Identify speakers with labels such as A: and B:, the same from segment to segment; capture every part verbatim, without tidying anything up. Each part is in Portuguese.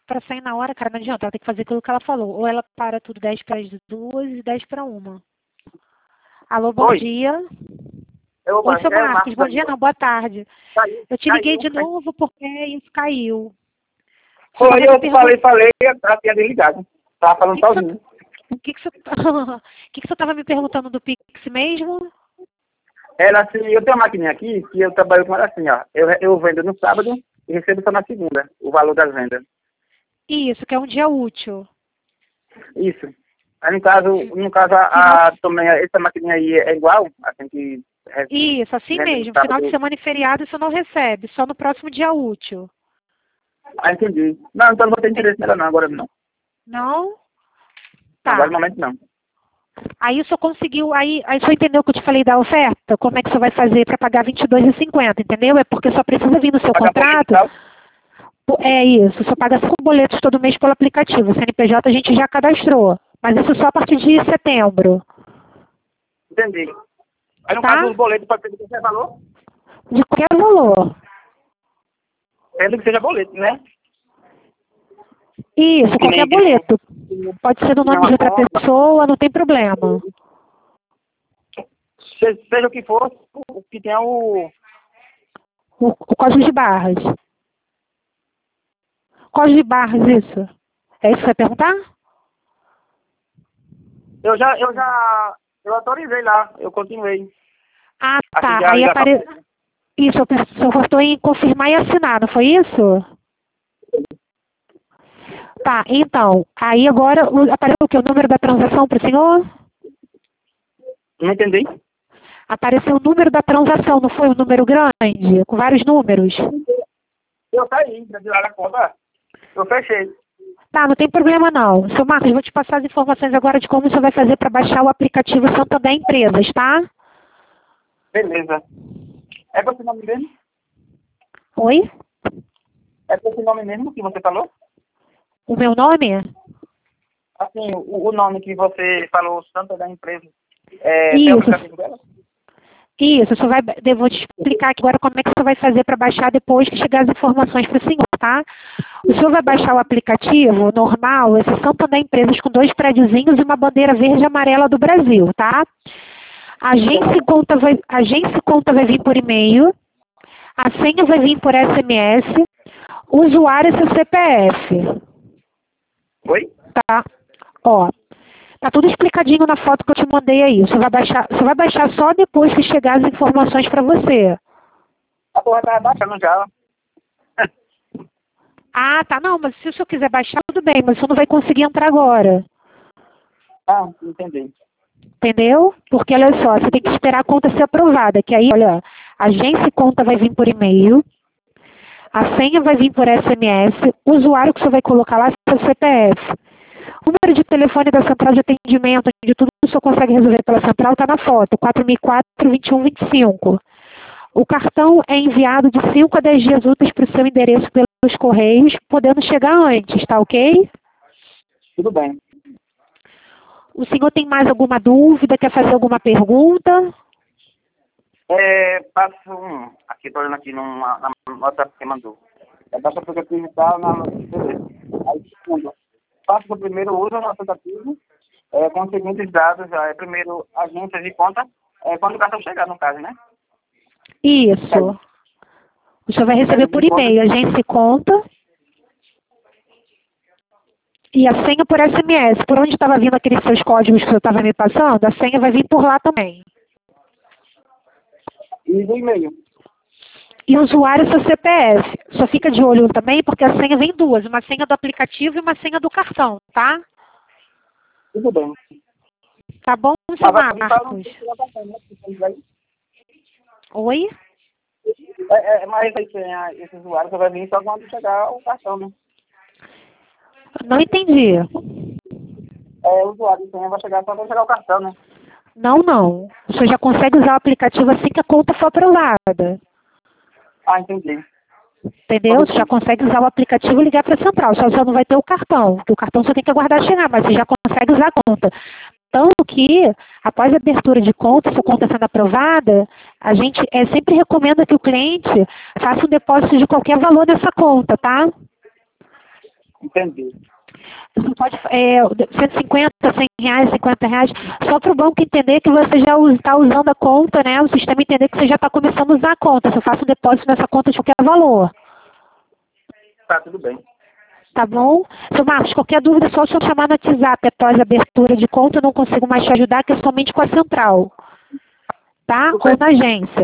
A: para sair na hora, cara, não adianta, ela tem que fazer aquilo que ela falou. Ou ela para tudo dez para as duas e dez para uma. Alô, bom
B: Oi.
A: dia.
B: Eu,
A: Oi, seu
B: é o
A: Marcos, bom
B: Marcos.
A: dia não, boa tarde.
B: Caiu,
A: Eu te liguei
B: caiu.
A: de novo porque isso caiu. Você
B: Foi,
A: tava me
B: eu
A: perguntando-
B: falei, falei, ela tinha desligado. Tava falando
A: O que que
B: sozinho.
A: O que que você o que que você estava me perguntando do Pix mesmo?
B: Ela, assim, eu tenho uma maquininha aqui, que eu trabalho com ela assim, ó. Eu, eu vendo no sábado e recebo só na segunda, o valor das vendas.
A: Isso, que é um dia útil.
B: Isso. Aí, no caso, no caso a, a- também, essa maquininha aí é igual, assim que... re-
A: Isso, assim
B: vende no
A: mesmo.
B: sábado.
A: Final de semana e feriado você não recebe, só no próximo dia útil.
B: Ah, entendi. Não, então não vou ter interesse nela não, agora não.
A: Não? Tá.
B: Agora no momento não.
A: Aí o senhor conseguiu, aí, aí o senhor entendeu que eu te falei da oferta? Como é que o senhor vai fazer para pagar vinte e dois reais e cinquenta, entendeu? É porque só precisa vir no seu
B: Pagar
A: contrato.
B: boleto e tal.
A: É isso, o senhor paga cinco boletos todo mês pelo aplicativo. O C N P J a gente já cadastrou, mas isso só a partir de setembro.
B: Entendi. Aí no
A: Tá?
B: caso os boletos pode ser de qualquer valor?
A: De qualquer valor.
B: Tendo que seja boleto, né?
A: Isso,
B: Que
A: qualquer
B: nem-
A: boleto. Pode ser no nome de outra pessoa, não tem problema.
B: Se- Seja o que for, o que tenha o...
A: O, o código de barras. Código de barras, isso. É isso que você vai perguntar?
B: Eu já, eu já, eu autorizei lá, eu continuei.
A: Ah,
B: Assim,
A: tá.
B: já,
A: Aí
B: já
A: apare... Isso, o senhor gostou em confirmar e assinar, não foi isso? Tá, então, aí agora o- apareceu o que? O número da transação para o senhor?
B: Não entendi?
A: Apareceu o número da transação, não foi um número grande? Com vários números?
B: Eu saí, já de lá da conta, eu fechei.
A: Tá, não tem problema não. Seu Marcos, eu vou te passar as informações agora de como você vai fazer para baixar o aplicativo Santander Empresas, tá?
B: Beleza. É com esse nome mesmo?
A: Oi?
B: É com esse nome mesmo que você falou?
A: O meu nome?
B: Assim, o, o nome que você falou, Santa da empresa, é, tem o
A: Isso.
B: aplicativo dela?
A: Isso, você vai, eu vou te explicar aqui agora como é que você vai fazer para baixar depois que chegar as informações para o senhor, tá? O senhor vai baixar o aplicativo normal, esse Santander Empresas com dois prédiozinhos e uma bandeira verde e amarela do Brasil, tá? A agência conta vai, a agência conta vai vir por e-mail, a senha vai vir por S M S, o usuário é seu C P F,
B: Oi?
A: tá? Ó, tá tudo explicadinho na foto que eu te mandei aí. Você vai baixar, você vai baixar só depois que chegar as informações para você.
B: A porra tá baixando já.
A: Ah, tá, não, mas se o senhor quiser baixar, tudo bem, mas o senhor não vai conseguir entrar agora.
B: Ah, entendi.
A: Entendeu? Porque, olha só, você tem que esperar a conta ser aprovada, que aí, olha, a agência e conta vai vir por e-mail, a senha vai vir por S M S, o usuário que você vai colocar lá é seu C P F. O número de telefone da central de atendimento, de tudo que o senhor consegue resolver pela central, está na foto, quatro mil e quatro, vinte e um, vinte e cinco. O cartão é enviado de cinco a dez dias úteis para o seu endereço pelos correios, podendo chegar antes, tá ok?
B: Tudo bem.
A: O senhor tem mais alguma dúvida? Quer fazer alguma pergunta?
B: É, passo um. Aqui, tô olhando aqui numa, na nota que você mandou. É, baixa o aplicativo e tal, na beleza. Aí, segundo, faço o primeiro uso no aplicativo, é, com os seguintes dados, já é primeiro agência de conta, é, quando o cartão chegar, no caso, né?
A: Isso. O senhor vai receber por e-mail, agência e conta. E a senha por S M S. Por onde estava vindo aqueles seus códigos que você estava me passando, a senha vai vir por lá também.
B: E do e-mail.
A: E o usuário é seu C P F. Só fica de olho também, porque a senha vem duas. Uma senha do aplicativo e uma senha do cartão, tá?
B: Tudo bem.
A: Tá bom, seu
B: Mas vai-
A: Marcos?
B: vai-
A: Oi?
B: É, é, mas aí tem a- esse usuário só vai vir só quando chegar o cartão, né?
A: Não entendi.
B: É, o usuário de senha vai chegar só quando chegar o cartão, né?
A: Não, não. O senhor já consegue usar o aplicativo assim que a conta for aprovada.
B: Ah, entendi.
A: Entendeu? Você já consegue usar o aplicativo e ligar para a central. Só você não vai ter o cartão. Porque o cartão você tem que aguardar chegar, mas você já consegue usar a conta. Tanto que, após a abertura de conta, se a conta sendo aprovada, a gente é, sempre recomenda que o cliente faça um depósito de qualquer valor nessa conta, tá?
B: Entendi.
A: Você pode, é, cento e cinquenta, cem reais, cinquenta reais, só para o banco entender que você já está usando a conta, né? O sistema entender que você já está começando a usar a conta. Você faça um depósito nessa conta de qualquer valor.
B: Tá, tudo bem.
A: Tá bom? Seu Marcos, qualquer dúvida é só o senhor chamar no WhatsApp após a abertura de conta. Eu não consigo mais te ajudar, que é somente com a central. Tá? Ou na agência.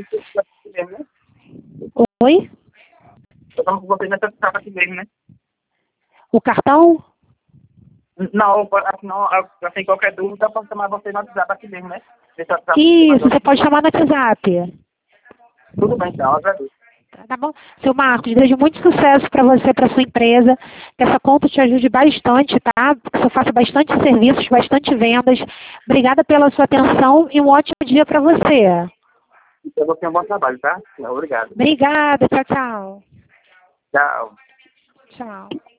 A: Oi?
B: Eu estava com vocês nessa etapa aqui mesmo, né?
A: O cartão?
B: Não, assim, não, assim, qualquer dúvida, eu posso chamar você no WhatsApp aqui mesmo, né?
A: Isso, você pode chamar no WhatsApp.
B: Tudo bem, então, eu agradeço.
A: Tá bom? Seu Marcos, desejo muito sucesso para você, para sua empresa, que essa conta te ajude bastante, tá? Que você faça bastante serviços, bastante vendas. Obrigada pela sua atenção e um ótimo dia para você.
B: Então, você tem um bom trabalho, tá? Obrigado.
A: Obrigada, tchau, tchau.
B: Tchau.
A: Tchau.